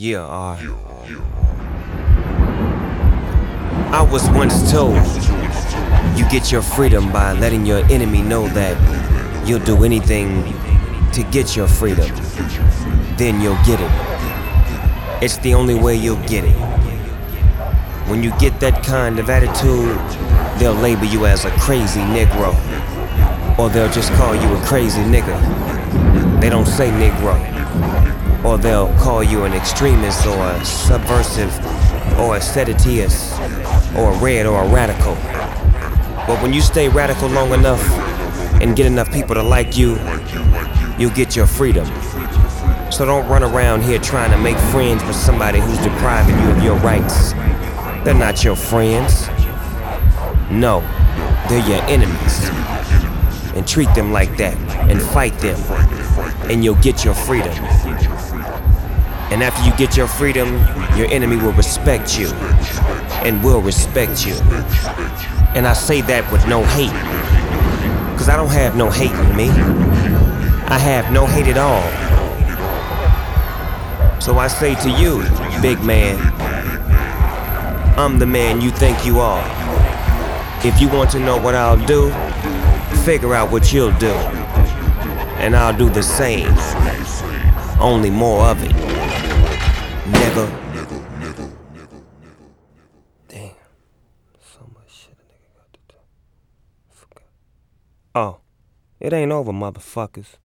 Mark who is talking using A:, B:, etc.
A: Yeah, I was once told you get your freedom by letting your enemy know that you'll do anything to get your freedom. Then you'll get it. It's the only way you'll get it. When you get that kind of attitude, they'll label you as a crazy Negro. Or they'll just call you a crazy nigga. They don't say Negro. Or they'll call you an extremist or a subversive or a seditious or a red or a radical. But when you stay radical long enough and get enough people to like you, you'll get your freedom. So don't run around here trying to make friends with somebody who's depriving you of your rights. They're not your friends. No, they're your enemies. And treat them like that and fight them, and you'll get your freedom. And after you get your freedom, your enemy will respect you and will respect you. And I say that with no hate, cause I don't have no hate in me. I have no hate at all. So I say to you, big man, I'm the man you think you are. If you want to know what I'll do, figure out what you'll do. And I'll do the same, only more of it. Nigga. Damn. So much shit a nigga got to do. Oh, it ain't over, motherfuckers.